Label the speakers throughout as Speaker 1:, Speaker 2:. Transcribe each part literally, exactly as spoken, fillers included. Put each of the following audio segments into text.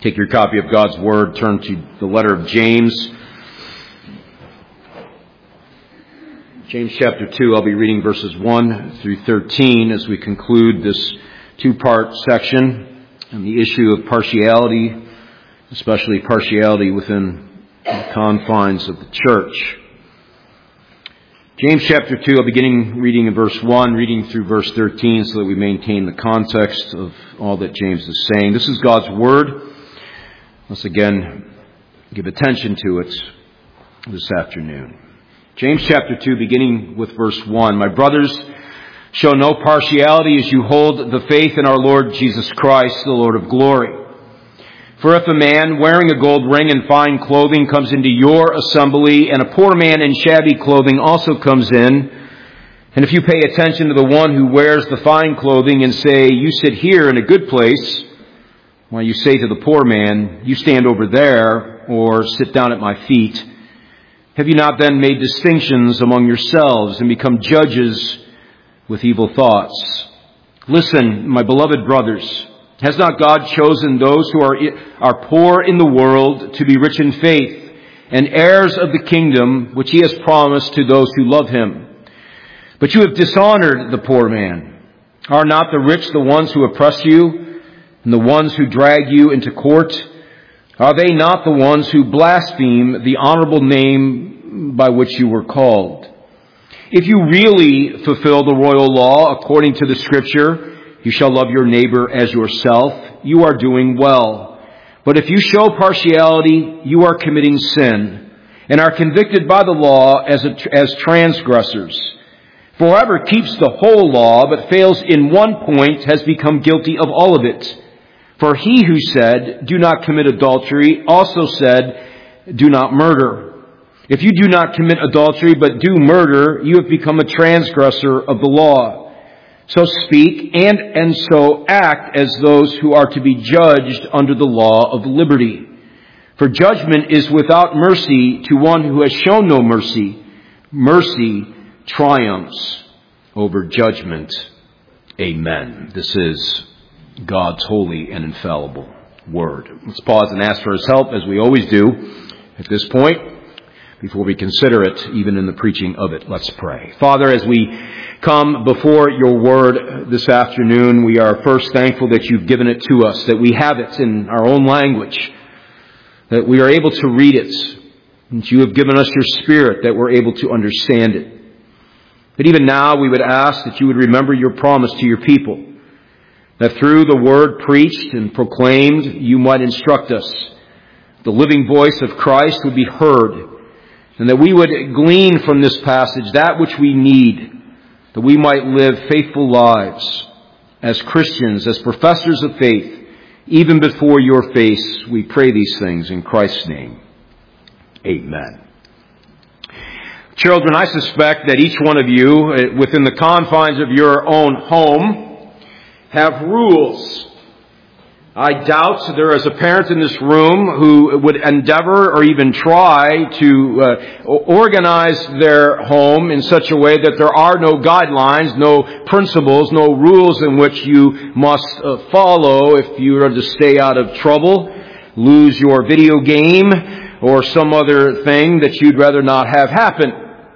Speaker 1: Take your copy of God's Word, turn to the letter of James. James chapter two, I'll be reading verses one through thirteen as we conclude this two-part section on the issue of partiality, especially partiality within the confines of the church. James chapter two, I'll be beginning reading in verse one, reading through verse thirteen so that we maintain the context of all that James is saying. This is God's Word. Let's again give attention to it this afternoon. James chapter two, beginning with verse one. My brothers, show no partiality as you hold the faith in our Lord Jesus Christ, the Lord of glory. For if a man wearing a gold ring and fine clothing comes into your assembly, and a poor man in shabby clothing also comes in, and if you pay attention to the one who wears the fine clothing and say, you sit here in a good place, while you say to the poor man, you stand over there, or sit down at my feet, have you not then made distinctions among yourselves and become judges with evil thoughts? Listen, my beloved brothers, has not God chosen those who are, are poor in the world to be rich in faith and heirs of the kingdom which he has promised to those who love him? But you have dishonored the poor man. Are not the rich the ones who oppress you and the ones who drag you into court? Are they not the ones who blaspheme the honorable name by which you were called? If you really fulfill the royal law according to the Scripture, you shall love your neighbor as yourself, you are doing well. But if you show partiality, you are committing sin, and are convicted by the law as, a, as transgressors. For whoever keeps the whole law but fails in one point has become guilty of all of it. For he who said, do not commit adultery, also said, do not murder. If you do not commit adultery but do murder, you have become a transgressor of the law. So speak and, and so act as those who are to be judged under the law of liberty. For judgment is without mercy to one who has shown no mercy. Mercy triumphs over judgment. Amen. This is God's holy and infallible Word. Let's pause and ask for His help, as we always do at this point, before we consider it, even in the preaching of it. Let's pray. Father, as we come before your Word this afternoon, we are first thankful that you've given it to us, that we have it in our own language, that we are able to read it, that you have given us your Spirit, that we're able to understand it. But even now, we would ask that you would remember your promise to your people, that through the word preached and proclaimed, you might instruct us. The living voice of Christ would be heard, and that we would glean from this passage that which we need, that we might live faithful lives as Christians, as professors of faith, even before your face. We pray these things in Christ's name. Amen. Children, I suspect that each one of you, within the confines of your own home, have rules. I doubt there is a parent in this room who would endeavor or even try to uh, organize their home in such a way that there are no guidelines, no principles, no rules in which you must uh, follow if you are to stay out of trouble, lose your video game, or some other thing that you'd rather not have happen.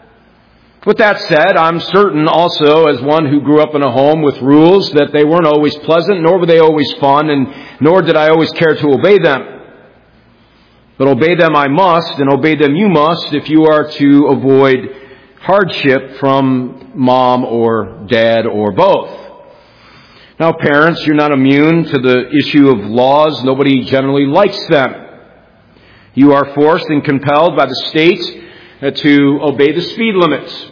Speaker 1: With that said, I'm certain also, as one who grew up in a home with rules, that they weren't always pleasant, nor were they always fun, and nor did I always care to obey them. But obey them I must, and obey them you must, if you are to avoid hardship from mom or dad or both. Now, parents, you're not immune to the issue of laws. Nobody generally likes them. You are forced and compelled by the state to obey the speed limits,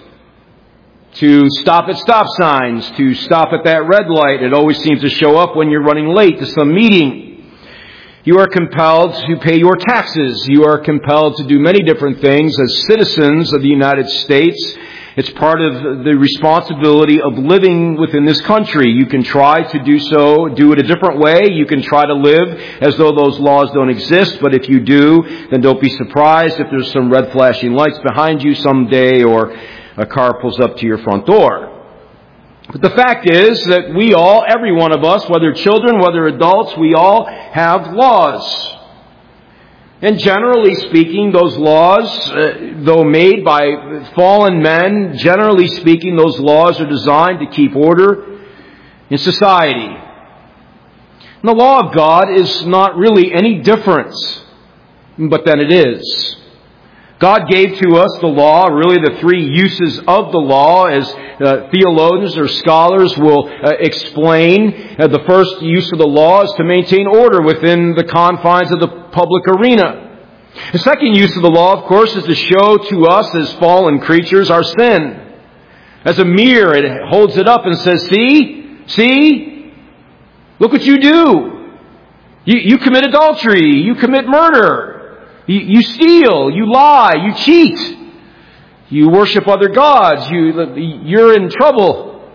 Speaker 1: to stop at stop signs, to stop at that red light. It always seems to show up when you're running late to some meeting. You are compelled to pay your taxes. You are compelled to do many different things as citizens of the United States. It's part of the responsibility of living within this country. You can try to do so, do it a different way. You can try to live as though those laws don't exist. But if you do, then don't be surprised if there's some red flashing lights behind you someday or a car pulls up to your front door. But the fact is that we all, every one of us, whether children, whether adults, we all have laws. And generally speaking, those laws, uh, though made by fallen men, generally speaking, those laws are designed to keep order in society. And the law of God is not really any different, but then it is. God gave to us the law, really the three uses of the law, as uh, theologians or scholars will uh, explain. Uh, the first use of the law is to maintain order within the confines of the public arena. The second use of the law, of course, is to show to us as fallen creatures our sin. As a mirror, it holds it up and says, see, see, look what you do. You, you commit adultery, you commit murder. You, you steal, you lie, you cheat, you worship other gods, you, you're in trouble.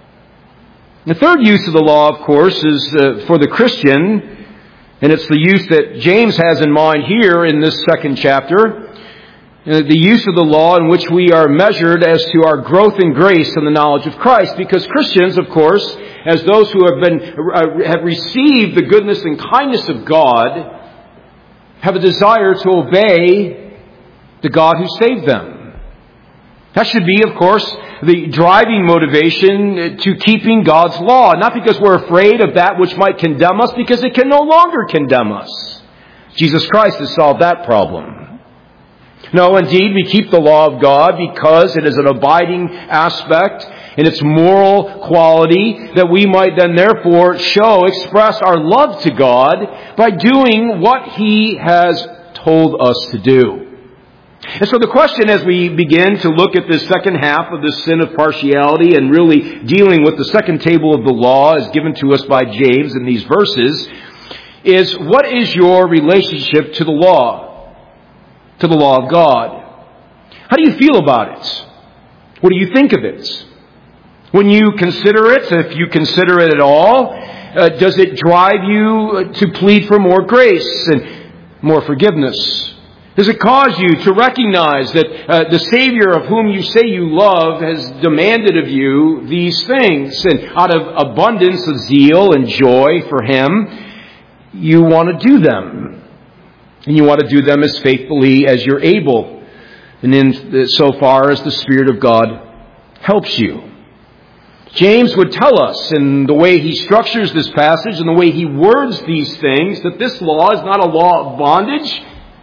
Speaker 1: The third use of the law, of course, is uh, for the Christian, and it's the use that James has in mind here in this second chapter, uh, the use of the law in which we are measured as to our growth in grace and the knowledge of Christ. Because Christians, of course, as those who have been uh, have received the goodness and kindness of God, have a desire to obey the God who saved them. That should be, of course, the driving motivation to keeping God's law. Not because we're afraid of that which might condemn us, because it can no longer condemn us. Jesus Christ has solved that problem. No, indeed, we keep the law of God because it is an abiding aspect in its moral quality that we might then therefore show, express our love to God by doing what He has told us to do. And so the question as we begin to look at this second half of this sin of partiality and really dealing with the second table of the law as given to us by James in these verses is, what is your relationship to the law? To the law of God? How do you feel about it? What do you think of it? When you consider it, if you consider it at all, uh, does it drive you to plead for more grace and more forgiveness? Does it cause you to recognize that uh, the Savior of whom you say you love has demanded of you these things, and out of abundance of zeal and joy for Him, you want to do them. And you want to do them as faithfully as you're able, and in so far as the Spirit of God helps you. James would tell us in the way he structures this passage and the way he words these things that this law is not a law of bondage,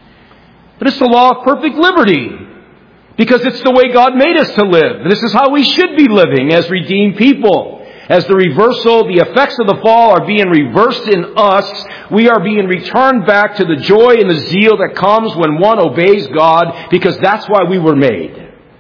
Speaker 1: but it's the law of perfect liberty. Because it's the way God made us to live. This is how we should be living as redeemed people. As the reversal, the effects of the fall are being reversed in us, we are being returned back to the joy and the zeal that comes when one obeys God, because that's why we were made.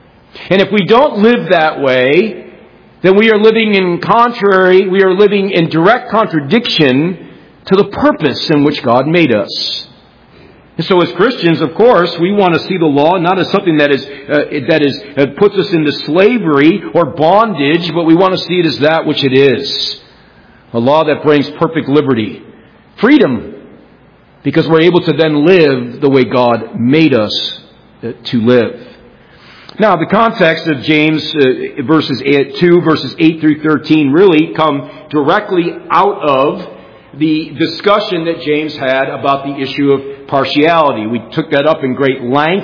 Speaker 1: And if we don't live that way, then we are living in contrary, we are living in direct contradiction to the purpose in which God made us. And so as Christians, of course, we want to see the law not as something that is uh, that is uh, puts us into slavery or bondage, but we want to see it as that which it is. A law that brings perfect liberty, freedom, because we're able to then live the way God made us uh, to live. Now, the context of James uh, verses eight, two, verses eight through thirteen really come directly out of the discussion that James had about the issue of partiality. We took that up in great length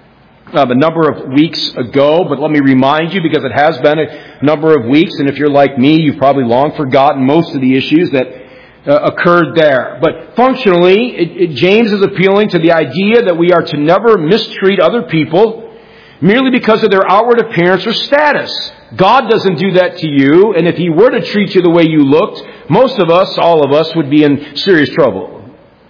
Speaker 1: um, a number of weeks ago, but let me remind you, because it has been a number of weeks, and if you're like me, you've probably long forgotten most of the issues that uh, occurred there. But functionally, it, it, James is appealing to the idea that we are to never mistreat other people merely because of their outward appearance or status. God doesn't do that to you, and if He were to treat you the way you looked, most of us, all of us, would be in serious trouble.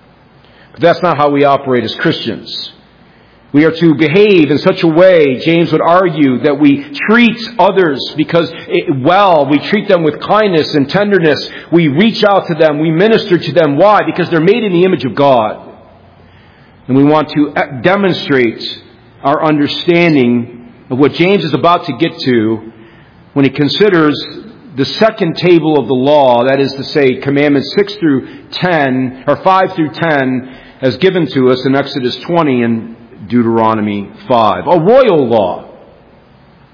Speaker 1: But that's not how we operate as Christians. We are to behave in such a way, James would argue, that we treat others because it, well, we treat them with kindness and tenderness. We reach out to them, we minister to them. Why? Because they're made in the image of God. And we want to demonstrate our understanding of what James is about to get to when he considers the second table of the law, that is to say, commandments six through ten, or five through ten, as given to us in Exodus twenty and Deuteronomy five. A royal law.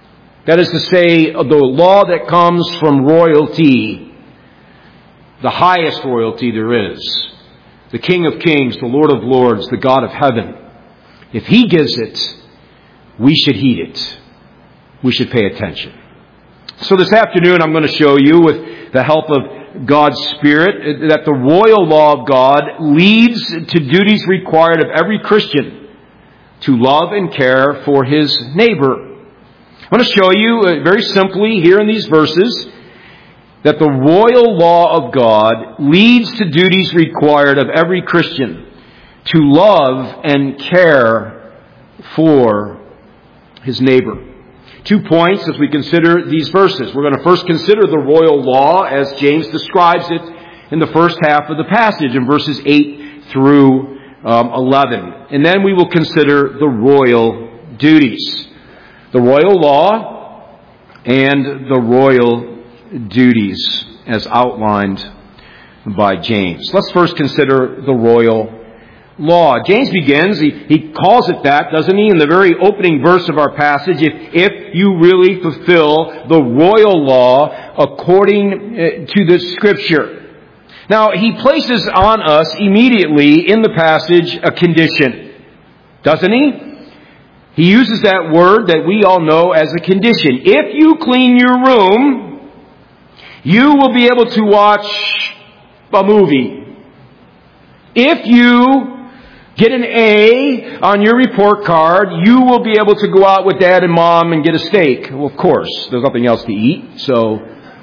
Speaker 1: That is to say, the law that comes from royalty, the highest royalty there is, the King of Kings, the Lord of Lords, the God of heaven. If He gives it, we should heed it. We should pay attention. So this afternoon I'm going to show you, with the help of God's Spirit, that the royal law of God leads to duties required of every Christian to love and care for his neighbor. I want to show you uh, very simply here in these verses that the royal law of God leads to duties required of every Christian to love and care for his neighbor. Two points as we consider these verses. We're going to first consider the royal law as James describes it in the first half of the passage in verses eight through um, eleven. And then we will consider the royal duties. The royal law and the royal duties as outlined by James. Let's first consider the royal law. James begins, he, he calls it that, doesn't he, in the very opening verse of our passage, if, if you really fulfill the royal law according to the Scripture. Now, he places on us immediately in the passage a condition, doesn't he? He uses that word that we all know as a condition. If you clean your room, you will be able to watch a movie. If you get an A on your report card, you will be able to go out with Dad and Mom and get a steak. Well, of course, there's nothing else to eat. So,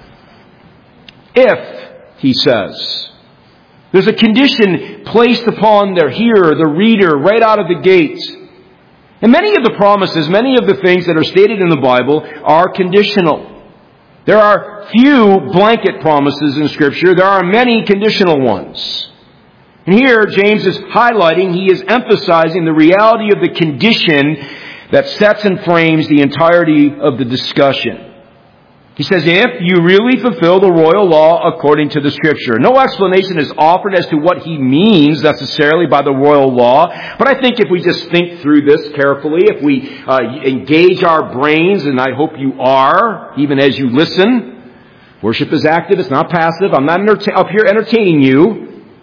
Speaker 1: if, he says, there's a condition placed upon the hearer, the reader, right out of the gate. And many of the promises, many of the things that are stated in the Bible are conditional. There are few blanket promises in Scripture. There are many conditional ones. And here, James is highlighting, he is emphasizing the reality of the condition that sets and frames the entirety of the discussion. He says, if you really fulfill the royal law according to the Scripture. No explanation is offered as to what he means necessarily by the royal law. But I think if we just think through this carefully, if we uh, engage our brains, and I hope you are, even as you listen, worship is active, it's not passive. I'm not enter- up here entertaining you.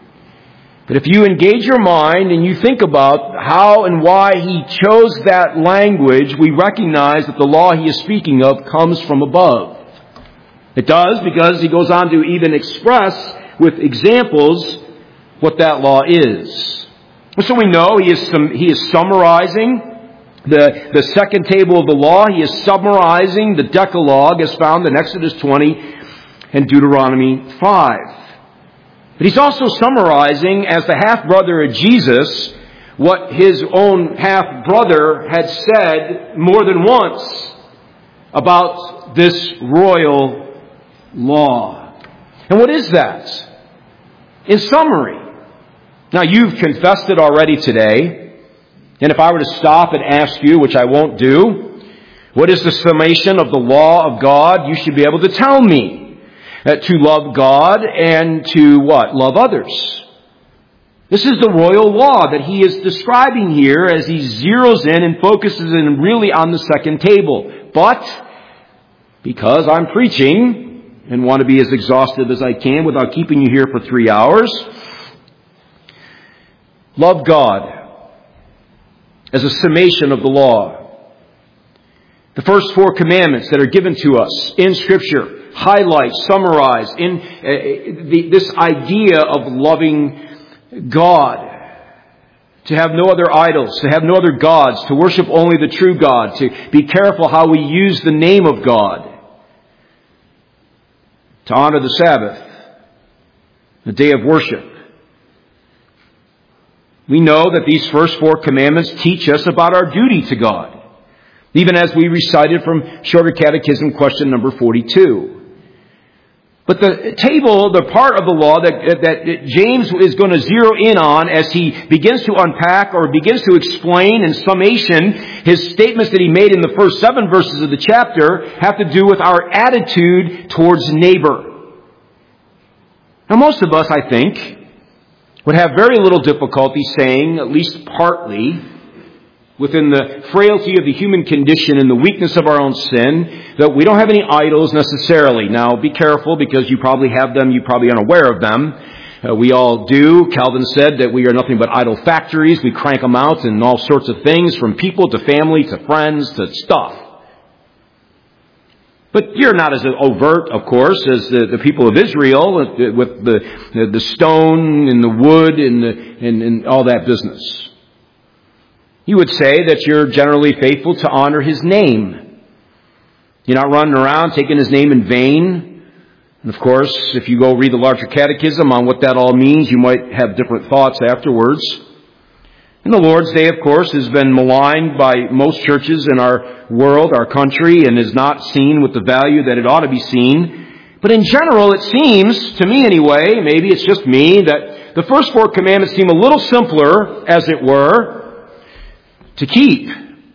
Speaker 1: But if you engage your mind and you think about how and why he chose that language, we recognize that the law he is speaking of comes from above. It does, because he goes on to even express with examples what that law is. So we know he is sum- he is summarizing the, the second table of the law. He is summarizing the Decalogue as found in Exodus twenty and Deuteronomy five. But he's also summarizing, as the half-brother of Jesus, what his own half-brother had said more than once about this royal law. And what is that? In summary, now you've confessed it already today, and if I were to stop and ask you, which I won't do, what is the summation of the law of God, you should be able to tell me. Uh, to love God and to what? Love others. This is the royal law that he is describing here as he zeroes in and focuses in really on the second table. But, because I'm preaching and want to be as exhaustive as I can without keeping you here for three hours, love God as a summation of the law. The first four commandments that are given to us in Scripture highlight, summarize in uh, the, this idea of loving God. To have no other idols, to have no other gods, to worship only the true God, to be careful how we use the name of God, to honor the Sabbath, the day of worship. We know that these first four commandments teach us about our duty to God, even as we recited from Shorter Catechism question number forty-two. But the table, the part of the law that, that James is going to zero in on as he begins to unpack or begins to explain in summation his statements that he made in the first seven verses of the chapter have to do with our attitude towards neighbor. Now most of us, I think, would have very little difficulty saying, at least partly, within the frailty of the human condition and the weakness of our own sin, that we don't have any idols necessarily. Now, be careful, because you probably have them, you probably aren't aware of them. Uh, we all do. Calvin said that we are nothing but idol factories. We crank them out in all sorts of things, from people to family to friends to stuff. But you're not as overt, of course, as the, the people of Israel with the, the stone and the wood and, the, and, and all that business. You would say that you're generally faithful to honor His name. You're not running around taking His name in vain. And of course, if you go read the larger catechism on what that all means, you might have different thoughts afterwards. And the Lord's Day, of course, has been maligned by most churches in our world, our country, and is not seen with the value that it ought to be seen. But in general, it seems, to me anyway, maybe it's just me, that the first four commandments seem a little simpler, as it were, to keep.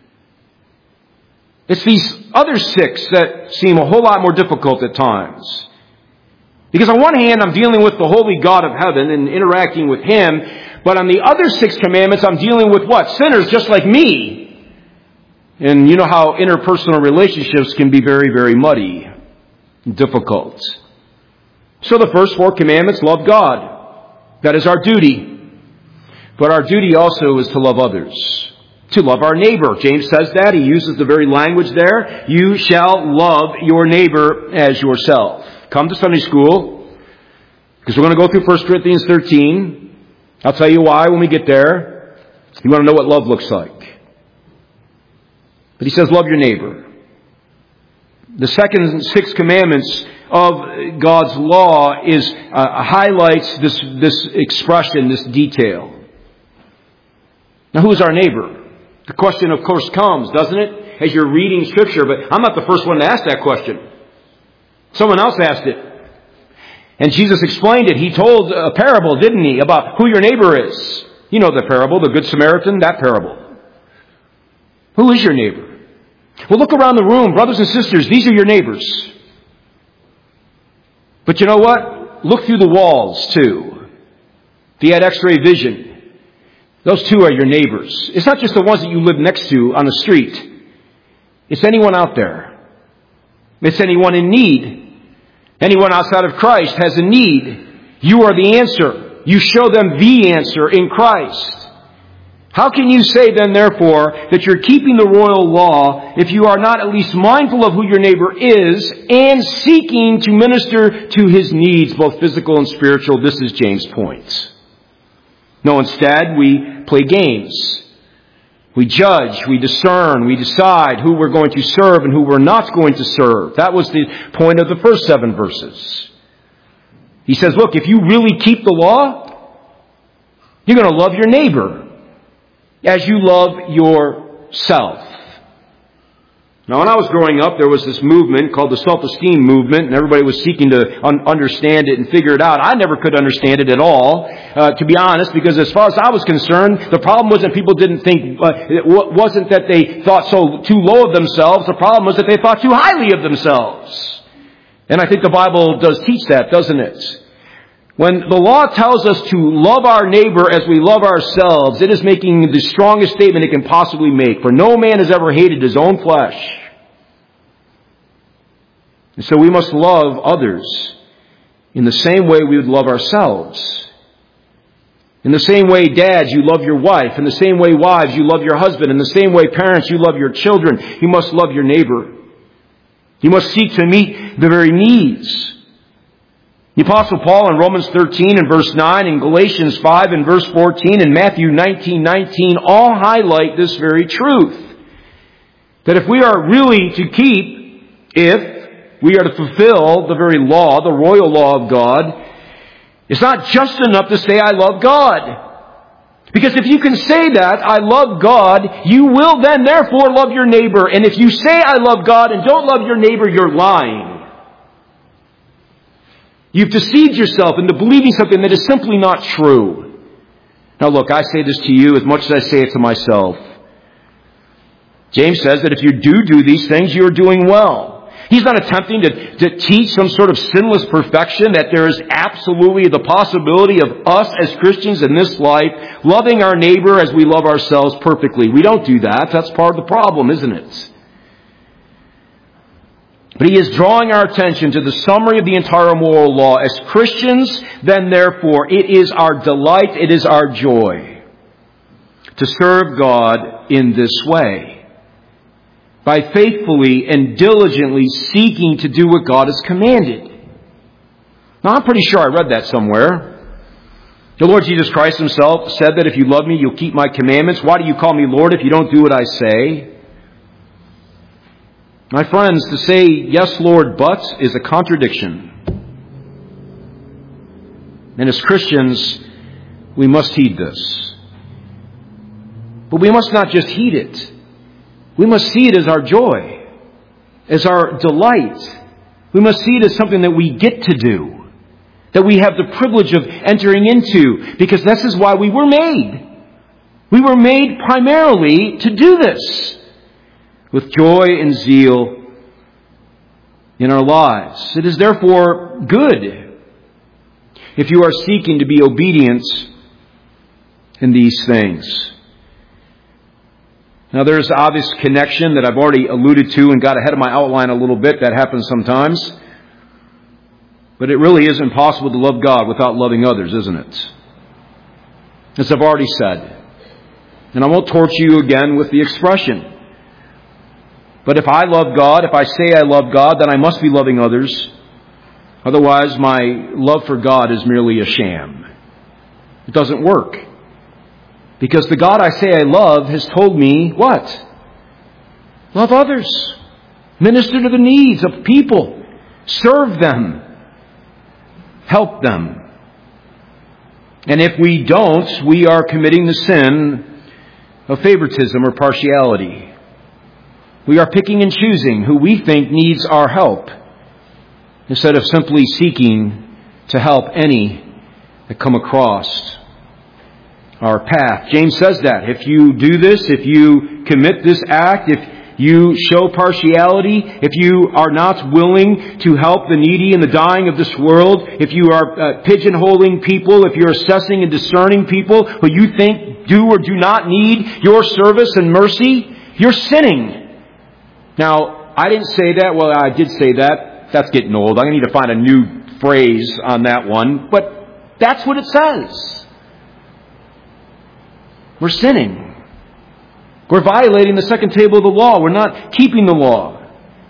Speaker 1: It's these other six that seem a whole lot more difficult at times. Because on one hand, I'm dealing with the holy God of heaven and interacting with Him. But on the other six commandments, I'm dealing with what? Sinners just like me. And you know how interpersonal relationships can be very, very muddy and difficult. So the first four commandments, love God. That is our duty. But our duty also is to love others. To love our neighbor. James says that. He uses the very language there. You shall love your neighbor as yourself. Come to Sunday school, because we're going to go through First Corinthians thirteen. I'll tell you why when we get there. You want to know what love looks like. But he says, love your neighbor. The second and sixth commandments of God's law is uh, highlights this, this expression, this detail. Now, who is our neighbor? The question, of course, comes, doesn't it? As you're reading Scripture, but I'm not the first one to ask that question. Someone else asked it. And Jesus explained it. He told a parable, didn't he, about who your neighbor is. You know the parable, the Good Samaritan, that parable. Who is your neighbor? Well, look around the room, brothers and sisters, these are your neighbors. But you know what? Look through the walls, too. If you had X-ray vision, those two are your neighbors. It's not just the ones that you live next to on the street. It's anyone out there. It's anyone in need. Anyone outside of Christ has a need. You are the answer. You show them the answer in Christ. How can you say then, therefore, that you're keeping the royal law if you are not at least mindful of who your neighbor is and seeking to minister to his needs, both physical and spiritual? This is James' point. No, instead, we play games. We judge, we discern, we decide who we're going to serve and who we're not going to serve. That was the point of the first seven verses. He says, look, if you really keep the law, you're going to love your neighbor as you love yourself. Now, when I was growing up, there was this movement called the self-esteem movement, and everybody was seeking to un- understand it and figure it out. I never could understand it at all, uh, to be honest, because as far as I was concerned, the problem wasn't people didn't think, uh, it w- wasn't that they thought so too low of themselves. The problem was that they thought too highly of themselves. And I think the Bible does teach that, doesn't it? When the law tells us to love our neighbor as we love ourselves, it is making the strongest statement it can possibly make. For no man has ever hated his own flesh. And so we must love others in the same way we would love ourselves. In the same way, dads, you love your wife. In the same way, wives, you love your husband. In the same way, parents, you love your children. You must love your neighbor. You must seek to meet the very needs. The Apostle Paul in Romans thirteen and verse nine, in Galatians five and verse fourteen, and Matthew nineteen nineteen all highlight this very truth. That if we are really to keep, if we are to fulfill the very law, the royal law of God, it's not just enough to say, I love God. Because if you can say that, I love God, you will then therefore love your neighbor. And if you say, I love God and don't love your neighbor, you're lying. You've deceived yourself into believing something that is simply not true. Now look, I say this to you as much as I say it to myself. James says that if you do do these things, you are doing well. He's not attempting to, to teach some sort of sinless perfection, that there is absolutely the possibility of us as Christians in this life loving our neighbor as we love ourselves perfectly. We don't do that. That's part of the problem, isn't it? But he is drawing our attention to the summary of the entire moral law. As Christians, then therefore, it is our delight, it is our joy to serve God in this way, by faithfully and diligently seeking to do what God has commanded. Now, I'm pretty sure I read that somewhere. The Lord Jesus Christ himself said that if you love me, you'll keep my commandments. Why do you call me Lord if you don't do what I say? My friends, to say yes, Lord, but is a contradiction. And as Christians, we must heed this. But we must not just heed it. We must see it as our joy, as our delight. We must see it as something that we get to do, that we have the privilege of entering into, because this is why we were made. We were made primarily to do this, with joy and zeal in our lives. It is therefore good if you are seeking to be obedient in these things. Now, there's an obvious connection that I've already alluded to and got ahead of my outline a little bit. That happens sometimes. But it really is impossible to love God without loving others, isn't it? As I've already said. And I won't torture you again with the expression. But if I love God, if I say I love God, then I must be loving others. Otherwise, my love for God is merely a sham. It doesn't work. Because the God I say I love has told me what? Love others. Minister to the needs of people. Serve them. Help them. And if we don't, we are committing the sin of favoritism or partiality. We are picking and choosing who we think needs our help, instead of simply seeking to help any that come across our path. James says that. If you do this, if you commit this act, if you show partiality, if you are not willing to help the needy and the dying of this world, if you are uh, pigeonholing people, if you're assessing and discerning people who you think do or do not need your service and mercy, you're sinning. Now, I didn't say that. Well, I did say that. That's getting old. I'm going to need to find a new phrase on that one. But that's what it says. We're sinning. We're violating the second table of the law. We're not keeping the law.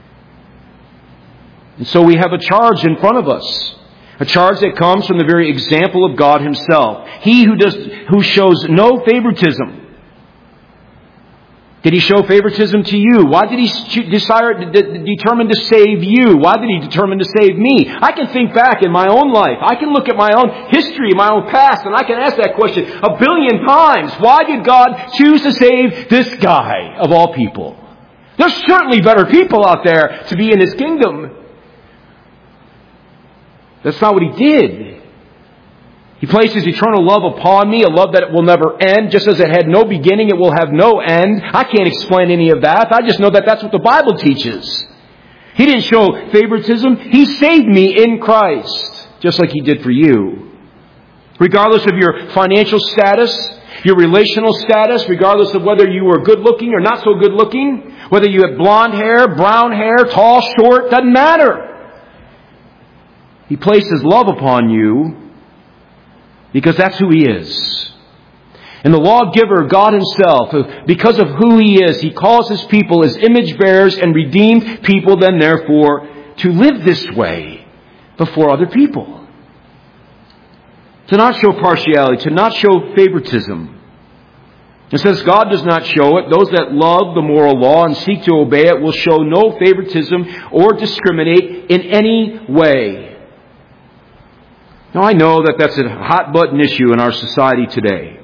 Speaker 1: And so we have a charge in front of us. A charge that comes from the very example of God himself. He who does, who shows no favoritism. Did he show favoritism to you? Why did he desire, determine to save you? Why did he determine to save me? I can think back in my own life. I can look at my own history, my own past, and I can ask that question a billion times. Why did God choose to save this guy of all people? There's certainly better people out there to be in his kingdom. That's not what he did. He places eternal love upon me, a love that will never end. Just as it had no beginning, it will have no end. I can't explain any of that. I just know that that's what the Bible teaches. He didn't show favoritism. He saved me in Christ, just like he did for you. Regardless of your financial status, your relational status, regardless of whether you were good looking or not so good looking, whether you had blonde hair, brown hair, tall, short, doesn't matter. He placed his love upon you, because that's who he is. And the lawgiver, God himself, because of who he is, he calls his people as image bearers and redeemed people, then therefore, to live this way before other people. To not show partiality, to not show favoritism. And since God does not show it, those that love the moral law and seek to obey it will show no favoritism or discriminate in any way. Now, I know that that's a hot-button issue in our society today.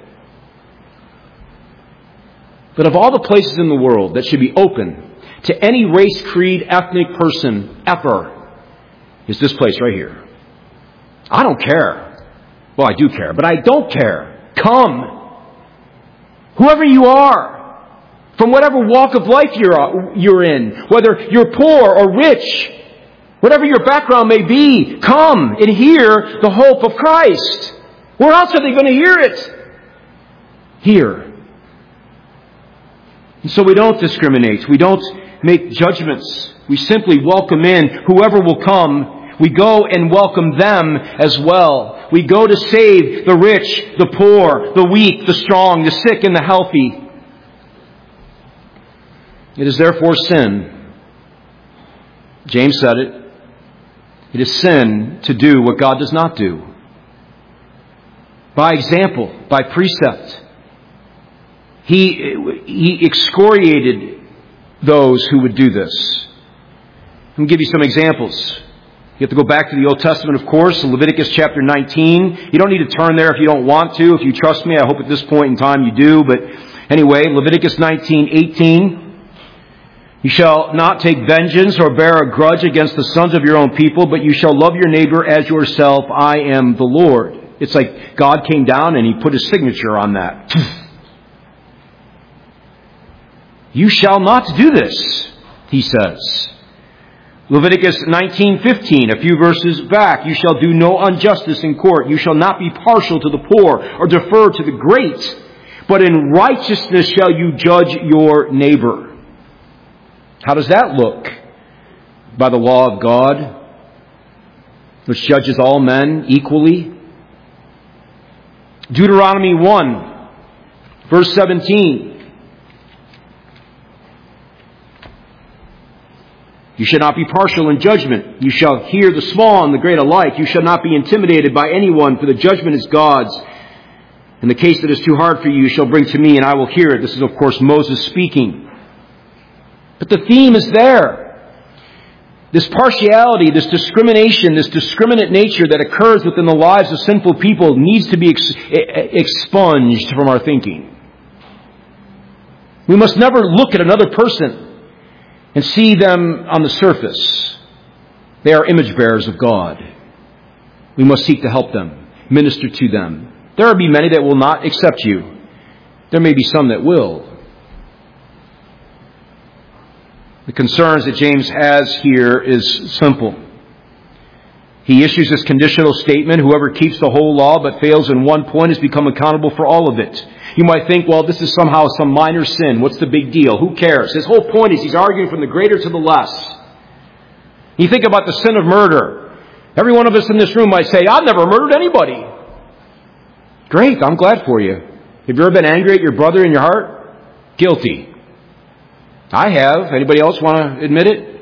Speaker 1: But of all the places in the world that should be open to any race, creed, ethnic person ever, is this place right here. I don't care. Well, I do care, but I don't care. Come. Whoever you are. From whatever walk of life you're, you're in, whether you're poor or rich, whatever your background may be, come and hear the hope of Christ. Where else are they going to hear it? Here. And so we don't discriminate. We don't make judgments. We simply welcome in whoever will come. We go and welcome them as well. We go to save the rich, the poor, the weak, the strong, the sick, and the healthy. It is therefore sin. James said it. It is sin to do what God does not do. By example, by precept. He, he excoriated those who would do this. Let me give you some examples. You have to go back to the Old Testament, of course, Leviticus chapter nineteen. You don't need to turn there if you don't want to. If you trust me, I hope at this point in time you do. But anyway, Leviticus nineteen eighteen. You shall not take vengeance or bear a grudge against the sons of your own people, but you shall love your neighbor as yourself. I am the Lord. It's like God came down and He put His signature on that. You shall not do this, He says. Leviticus nineteen fifteen, a few verses back. You shall do no injustice in court. You shall not be partial to the poor or defer to the great, but in righteousness shall you judge your neighbor. How does that look? By the law of God, which judges all men equally. Deuteronomy one, verse seventeen. You shall not be partial in judgment. You shall hear the small and the great alike. You shall not be intimidated by anyone, for the judgment is God's. In the case that is too hard for you, you shall bring to me, and I will hear it. This is, of course, Moses speaking. But the theme is there. This partiality, this discrimination, this discriminate nature that occurs within the lives of sinful people needs to be ex- expunged from our thinking. We must never look at another person and see them on the surface. They are image bearers of God. We must seek to help them, minister to them. There will be many that will not accept you. There may be some that will. The concerns that James has here is simple. He issues this conditional statement, whoever keeps the whole law but fails in one point has become accountable for all of it. You might think, well, this is somehow some minor sin. What's the big deal? Who cares? His whole point is he's arguing from the greater to the less. You think about the sin of murder. Every one of us in this room might say, I've never murdered anybody. Great, I'm glad for you. Have you ever been angry at your brother in your heart? Guilty. I have. Anybody else want to admit it?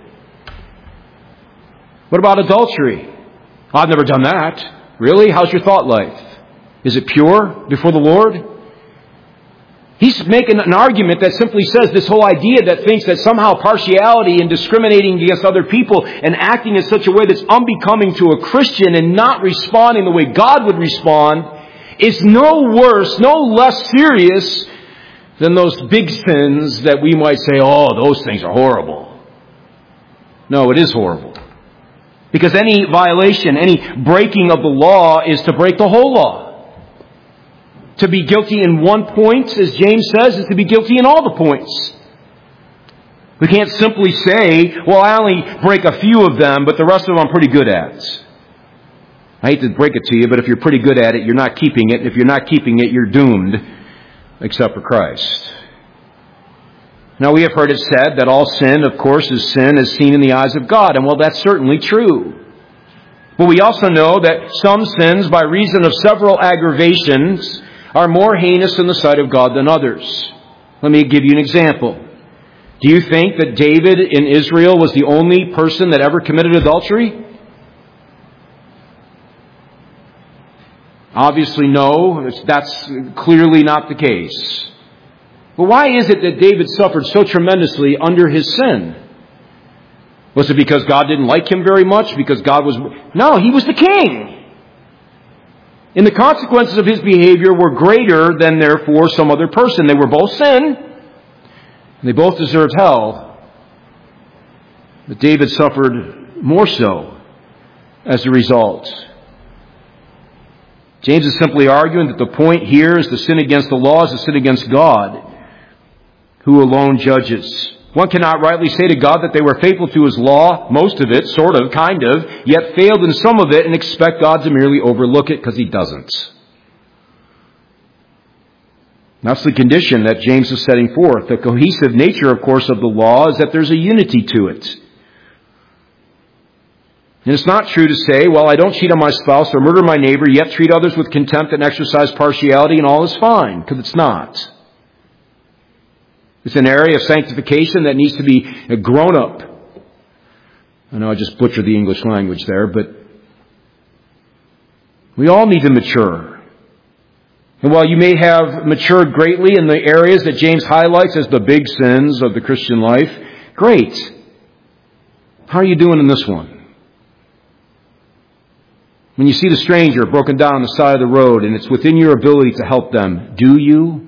Speaker 1: What about adultery? I've never done that. Really? How's your thought life? Is it pure before the Lord? He's making an argument that simply says this whole idea that thinks that somehow partiality and discriminating against other people and acting in such a way that's unbecoming to a Christian and not responding the way God would respond is no worse, no less serious than those big sins that we might say, oh, those things are horrible. No, it is horrible. Because any violation, any breaking of the law is to break the whole law. To be guilty in one point, as James says, is to be guilty in all the points. We can't simply say, well, I only break a few of them, but the rest of them I'm pretty good at. I hate to break it to you, but if you're pretty good at it, you're not keeping it. If you're not keeping it, you're doomed, except for Christ. Now, we have heard it said that all sin, of course, is sin as seen in the eyes of God. And well, that's certainly true. But we also know that some sins, by reason of several aggravations, are more heinous in the sight of God than others. Let me give you an example. Do you think that David in Israel was the only person that ever committed adultery? Obviously, no. That's clearly not the case. But why is it that David suffered so tremendously under his sin? Was it because God didn't like him very much? Because God was... No, he was the king. And the consequences of his behavior were greater than, therefore, some other person. They were both sin, and they both deserved hell. But David suffered more so as a result. James is simply arguing that the point here is the sin against the law is the sin against God. who alone judges. One cannot rightly say to God that they were faithful to His law, most of it, sort of, kind of, yet failed in some of it and expect God to merely overlook it, because He doesn't. That's the condition that James is setting forth. The cohesive nature, of course, of the law is that there's a unity to it. And it's not true to say, well, I don't cheat on my spouse or murder my neighbor, yet treat others with contempt and exercise partiality, and all is fine, because it's not. It's an area of sanctification that needs to be grown up. I know I just butchered the English language there, but we all need to mature. And while you may have matured greatly in the areas that James highlights as the big sins of the Christian life, great. How are you doing in this one? When you see the stranger broken down on the side of the road and it's within your ability to help them, do you?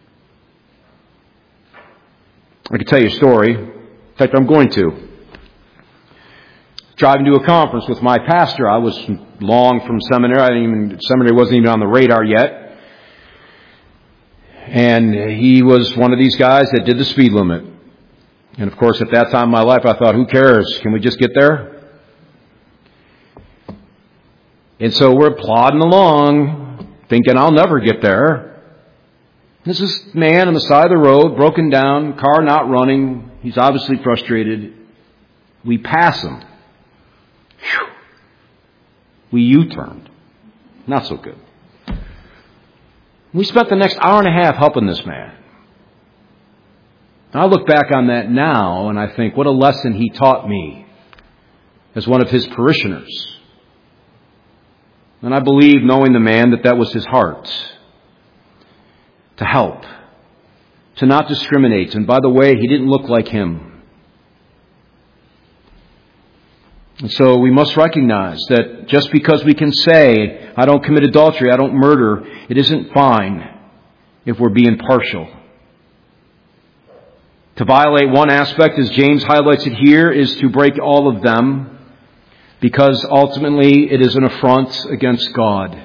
Speaker 1: I could tell you a story. In fact, I'm going to. Driving to a conference with my pastor. I was long from seminary. I didn't even, seminary wasn't even on the radar yet. And he was one of these guys that did the speed limit. And of course, at that time in my life, I thought, who cares? Can we just get there? And so we're plodding along, thinking I'll never get there. This is a man on the side of the road, broken down, car not running. He's obviously frustrated. We pass him. Whew. We U-turned. Not so good. We spent the next hour and a half helping this man. I look back on that now and I think, what a lesson he taught me as one of his parishioners. And I believe, knowing the man, that that was his heart. To help. To not discriminate. And by the way, he didn't look like him. And so we must recognize that just because we can say, I don't commit adultery, I don't murder, it isn't fine if we're being partial. To violate one aspect, as James highlights it here, is to break all of them, because ultimately it is an affront against God.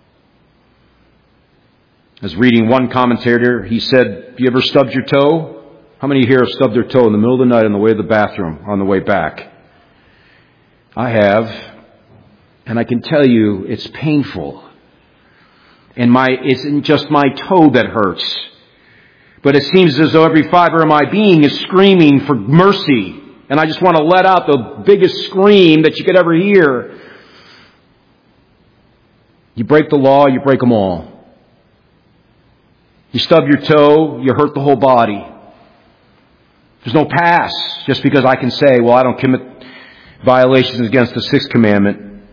Speaker 1: As reading one commentator, he said, have you ever stubbed your toe? How many here have stubbed their toe in the middle of the night on the way to the bathroom, on the way back? I have, and I can tell you it's painful. And my it isn't just my toe that hurts, but it seems as though every fiber of my being is screaming for mercy. And I just want to let out the biggest scream that you could ever hear. You break the law, you break them all. You stub your toe, you hurt the whole body. There's no pass just because I can say, well, I don't commit violations against the sixth commandment.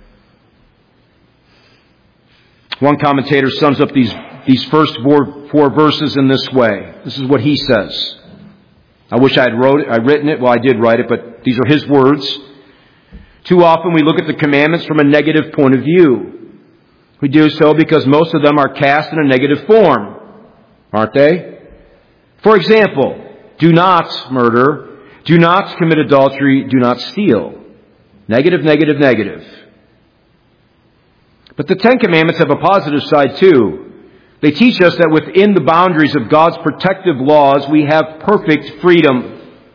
Speaker 1: One commentator sums up these, these first four, four verses in this way. This is what he says. I wish I had wrote it, I'd written it. Well, I did write it, but these are his words. Too often we look at the commandments from a negative point of view. We do so because most of them are cast in a negative form, aren't they? For example, do not murder, do not commit adultery, do not steal. Negative, negative, negative. But the Ten Commandments have a positive side too. They teach us that within the boundaries of God's protective laws, we have perfect freedom.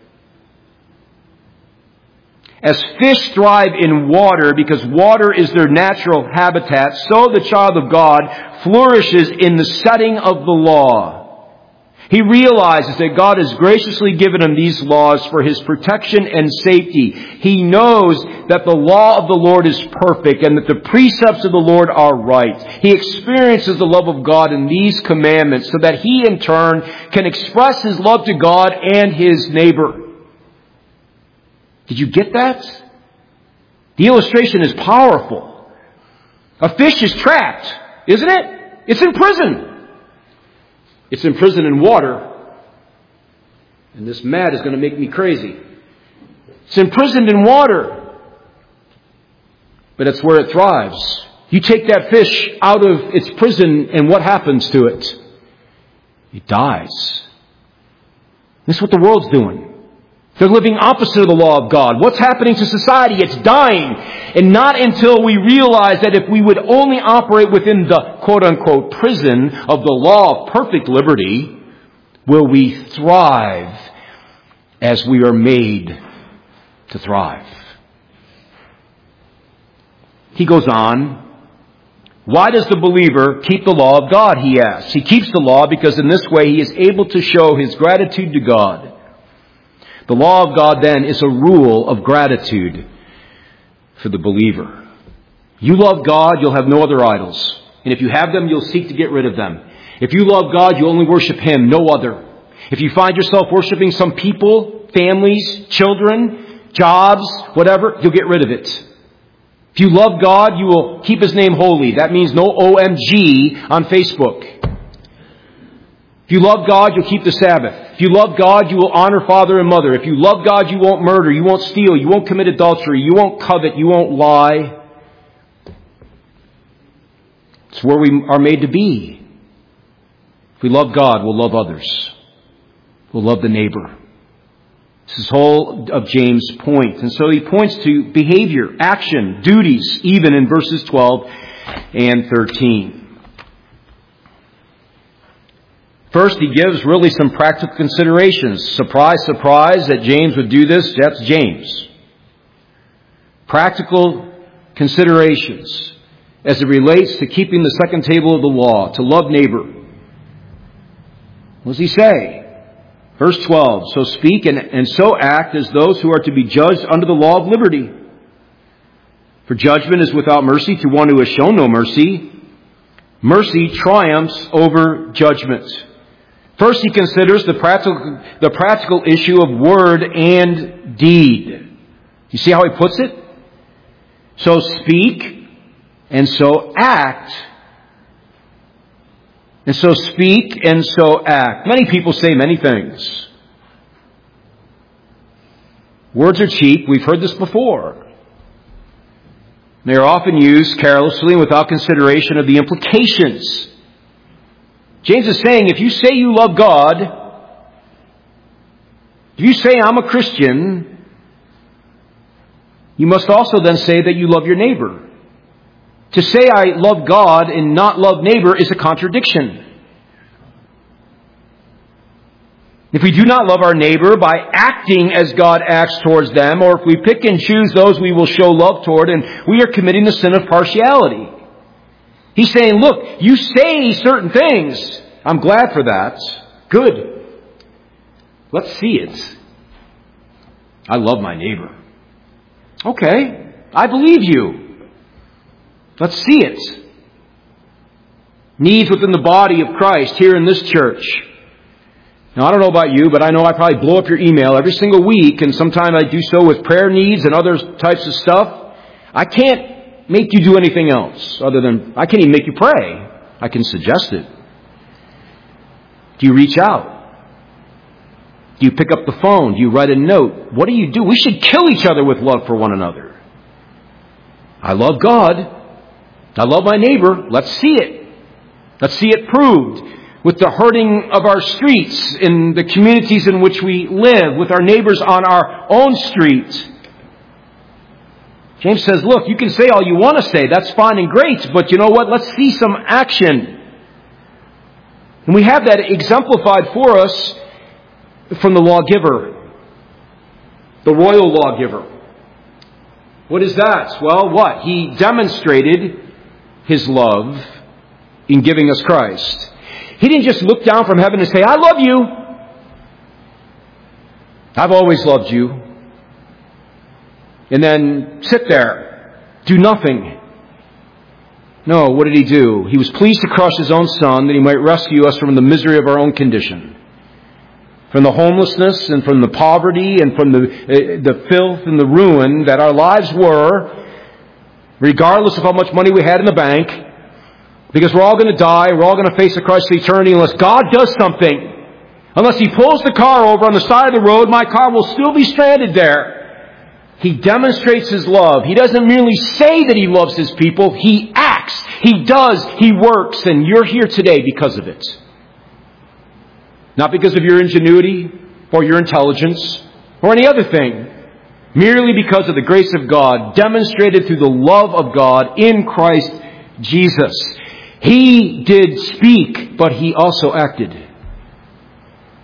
Speaker 1: As fish thrive in water because water is their natural habitat, so the child of God flourishes in the setting of the law. He realizes that God has graciously given him these laws for his protection and safety. He knows that the law of the Lord is perfect and that the precepts of the Lord are right. He experiences the love of God in these commandments so that he in turn can express his love to God and his neighbor. Did you get that? The illustration is powerful. A fish is trapped, isn't it? It's in prison. It's in prison in water. And this mat is going to make me crazy. It's imprisoned in water. But it's where it thrives. You take that fish out of its prison and what happens to it? It dies. This is what the world's doing. They're living opposite of the law of God. What's happening to society? It's dying. And not until we realize that if we would only operate within the quote-unquote prison of the law of perfect liberty, Will we thrive as we are made to thrive? He goes on. Why does the believer keep the law of God, he asks. He keeps the law because in this way he is able to show his gratitude to God. The law of God then is a rule of gratitude for the believer. You love God, you'll have no other idols. And if you have them, you'll seek to get rid of them. If you love God, you only worship Him, no other. If you find yourself worshiping some people, families, children, jobs, whatever, you'll get rid of it. If you love God, you will keep His name holy. That means no O M G on Facebook. If you love God, you'll keep the Sabbath. If you love God, you will honor father and mother. If you love God, you won't murder, you won't steal, you won't commit adultery, you won't covet, you won't lie. It's where we are made to be. If we love God, we'll love others. We'll love the neighbor. This is whole of James' point. And so he points to behavior, action, duties, even in verses twelve and thirteen. First, he gives really some practical considerations. Surprise, surprise that James would do this. That's James. Practical considerations as it relates to keeping the second table of the law, to love neighbor. What does he say? Verse twelve, so speak and, and so act as those who are to be judged under the law of liberty. For judgment is without mercy to one who has shown no mercy. Mercy triumphs over judgment. First, he considers the practical, the practical issue of word and deed. You see how he puts it? So speak and so act. And so speak and so act. Many people say many things. Words are cheap. We've heard this before. They are often used carelessly and without consideration of the implications. James is saying, if you say you love God, if you say I'm a Christian, you must also then say that you love your neighbor. To say I love God and not love neighbor is a contradiction. If we do not love our neighbor by acting as God acts towards them, or if we pick and choose those we will show love toward, and we are committing the sin of partiality. He's saying, look, you say certain things. I'm glad for that. Good. Let's see it. I love my neighbor. Okay, I believe you. Let's see it. Needs within the body of Christ here in this church. Now, I don't know about you, but I know I probably blow up your email every single week, and sometimes I do so with prayer needs and other types of stuff. I can't make you do anything else other than, I can't even make you pray. I can suggest it. Do you reach out? Do you pick up the phone? Do you write a note? What do you do? We should kill each other with love for one another. I love God. I love my neighbor. Let's see it. Let's see it proved with the hurting of our streets, in the communities in which we live, with our neighbors on our own street. James says, look, you can say all you want to say. That's fine and great. But you know what? Let's see some action. And we have that exemplified for us from the lawgiver, the royal lawgiver. What is that? Well, what? He demonstrated His love in giving us Christ. He didn't just look down from heaven and say, I love you. I've always loved you. And then sit there, do nothing. No, what did He do? He was pleased to crush His own Son that He might rescue us from the misery of our own condition. From the homelessness and from the poverty and from the, uh, the filth and the ruin that our lives were, regardless of how much money we had in the bank, because we're all going to die, we're all going to face the Christ of eternity unless God does something. Unless He pulls the car over on the side of the road, my car will still be stranded there. He demonstrates His love. He doesn't merely say that He loves His people. He acts. He does. He works. And you're here today because of it. Not because of your ingenuity or your intelligence or any other thing. Merely because of the grace of God demonstrated through the love of God in Christ Jesus. He did speak, but He also acted.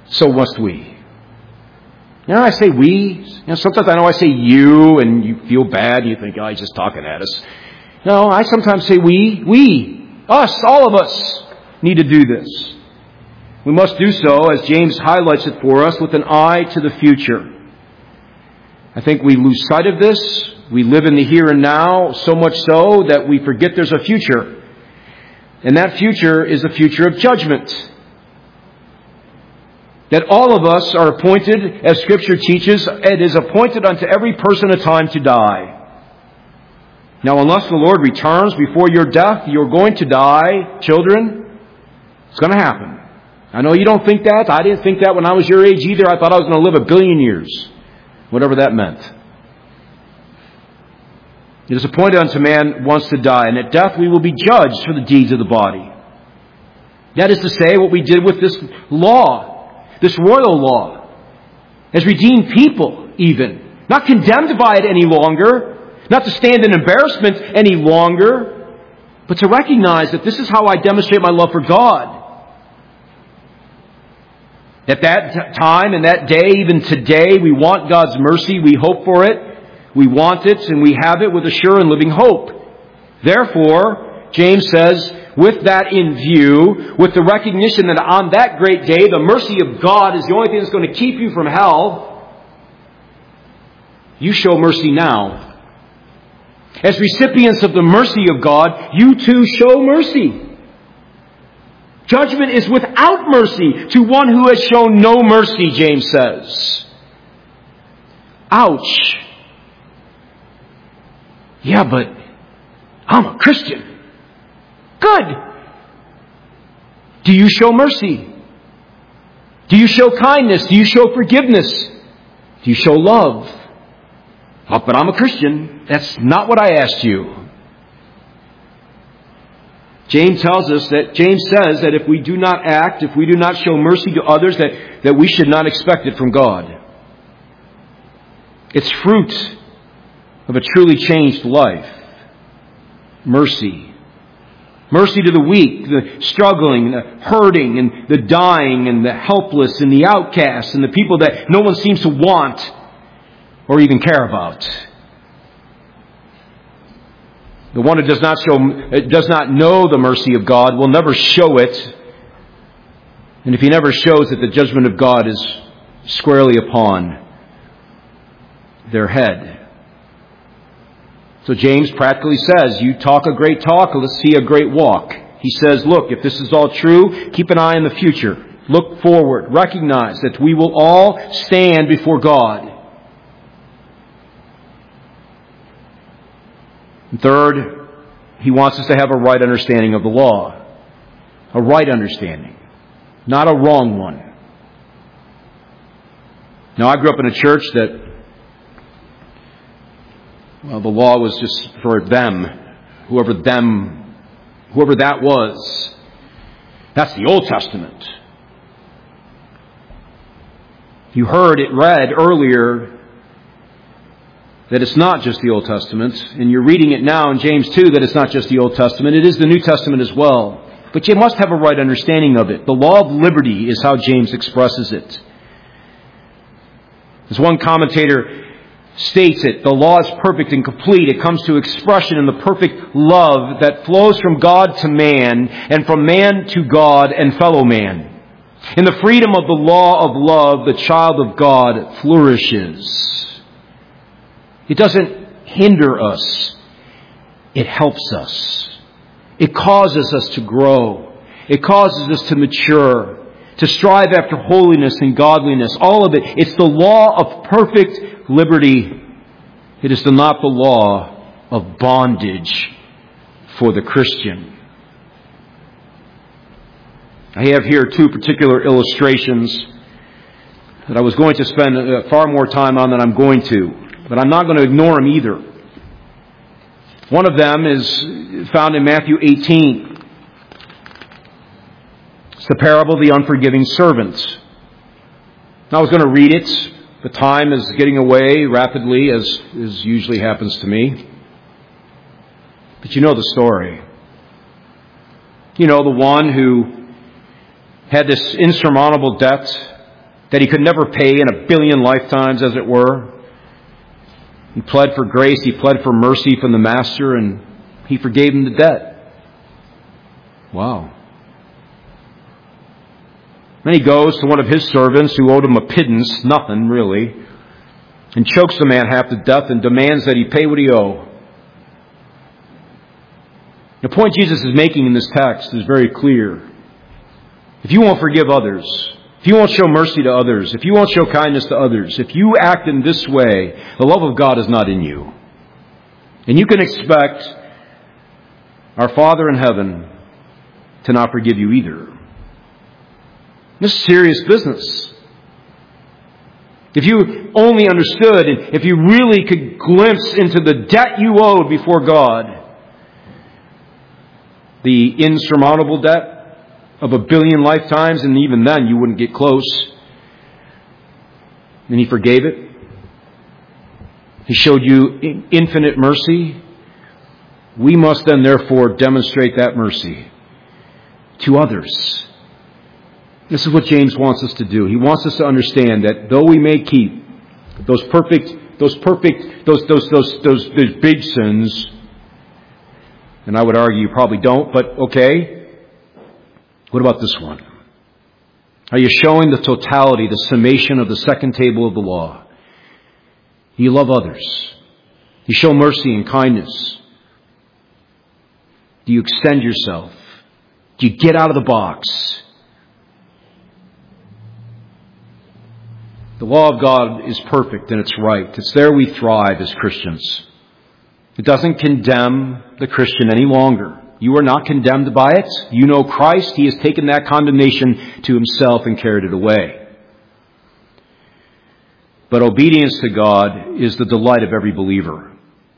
Speaker 1: so must we. You know, I say we. You know, sometimes I know I say you, and you feel bad, and you think, oh, he's just talking at us. No, I sometimes say we. We. Us, all of us, need to do this. We must do so, as James highlights it for us, with an eye to the future. I think we lose sight of this. We live in the here and now, so much so that we forget there's a future. And that future is the future of judgment. That all of us are appointed, as Scripture teaches, it is appointed unto every person a time to die. Now, unless the Lord returns before your death, you're going to die, children. It's going to happen. I know you don't think that. I didn't think that when I was your age either. I thought I was going to live a billion years. Whatever that meant. It is appointed unto man once to die, and at death we will be judged for the deeds of the body. That is to say, what we did with this law, this royal law, as redeemed people even, not condemned by it any longer, not to stand in embarrassment any longer, but to recognize that this is how I demonstrate my love for God. At that time and that day, even today, we want God's mercy. We hope for it. We want it, and we have it with a sure and living hope. Therefore, James says, with that in view, with the recognition that on that great day, the mercy of God is the only thing that's going to keep you from hell, you show mercy now. As recipients of the mercy of God, you too show mercy. Judgment is without mercy to one who has shown no mercy, James says. Ouch. Yeah, but I'm a Christian. Good. Do you show mercy? Do you show kindness? Do you show forgiveness? Do you show love? Oh, but I'm a Christian. That's not what I asked you. James tells us that, James says that if we do not act, if we do not show mercy to others, that, that we should not expect it from God. It's fruit of a truly changed life. Mercy. Mercy to the weak, the struggling, the hurting, and the dying, and the helpless, and the outcasts, and the people that no one seems to want or even care about. The one who does not show, does not know the mercy of God will never show it. And if he never shows it, the judgment of God is squarely upon their head. So James practically says, you talk a great talk, let's see a great walk. He says, look, if this is all true, keep an eye on the future. Look forward. Recognize that we will all stand before God. And third, he wants us to have a right understanding of the law. A right understanding. Not a wrong one. Now, I grew up in a church that, well, the law was just for them. Whoever them, whoever that was. That's the Old Testament. You heard it read earlier that it's not just the Old Testament, and you're reading it now in James two that it's not just the Old Testament, it is the New Testament as well. But you must have a right understanding of it. The law of liberty is how James expresses it. As one commentator states it, the law is perfect and complete. It comes to expression in the perfect love that flows from God to man, and from man to God and fellow man. In the freedom of the law of love, the child of God flourishes. It doesn't hinder us. It helps us. It causes us to grow. It causes us to mature, to strive after holiness and godliness. All of it. It's the law of perfect liberty. It is not the law of bondage for the Christian. I have here two particular illustrations that I was going to spend far more time on than I'm going to. But I'm not going to ignore them either. One of them is found in Matthew eighteen. It's the parable of the unforgiving servant. Now, I was going to read it. The time is getting away rapidly, as, as usually happens to me. But you know the story. You know, the one who had this insurmountable debt that he could never pay in a billion lifetimes, as it were. He pled for grace, he pled for mercy from the Master, and he forgave him the debt. Wow. Then he goes to one of his servants who owed him a pittance, nothing really, and chokes the man half to death and demands that he pay what he owed. The point Jesus is making in this text is very clear. If you won't forgive others, if you won't show mercy to others, if you won't show kindness to others, if you act in this way, the love of God is not in you. And you can expect our Father in heaven to not forgive you either. This is serious business. If you only understood, and if you really could glimpse into the debt you owed before God, the insurmountable debt of a billion lifetimes, and even then you wouldn't get close. And he forgave it. He showed you infinite mercy. We must then therefore demonstrate that mercy to others. This is what James wants us to do. He wants us to understand that though we may keep those perfect, those perfect, those those those those, those big sins, and I would argue you probably don't, but okay. What about this one? Are you showing the totality, the summation of the second table of the law? Do you love others? Do you show mercy and kindness? Do you extend yourself? Do you get out of the box? The law of God is perfect and it's right. It's there we thrive as Christians. It doesn't condemn the Christian any longer. You are not condemned by it. You know Christ. He has taken that condemnation to himself and carried it away. But obedience to God is the delight of every believer.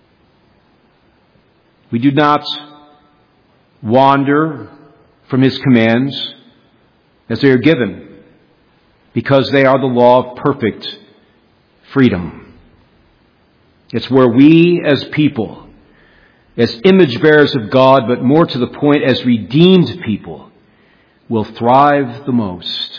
Speaker 1: We do not wander from his commands as they are given, because they are the law of perfect freedom. It's where we as people, as image bearers of God, but more to the point, as redeemed people, will thrive the most.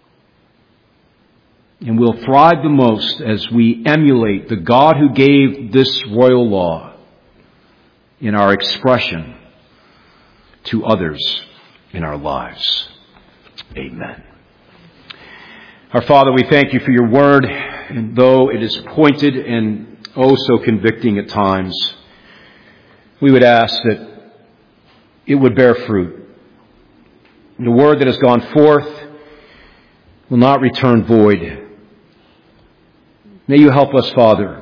Speaker 1: And will thrive the most as we emulate the God who gave this royal law in our expression to others in our lives. Amen. Our Father, we thank you for your word, and though it is pointed and oh so convicting at times, we would ask that it would bear fruit. The word that has gone forth will not return void. May you help us, Father.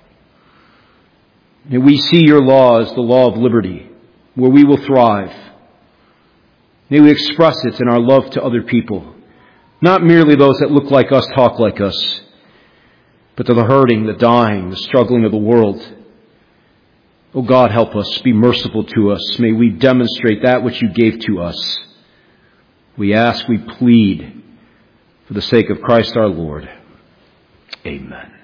Speaker 1: May we see your law as the law of liberty, where we will thrive. May we express it in our love to other people, not merely those that look like us, talk like us, but to the hurting, the dying, the struggling of the world. Oh God, help us. Be merciful to us. May we demonstrate that which you gave to us. We ask, we plead, for the sake of Christ our Lord. Amen.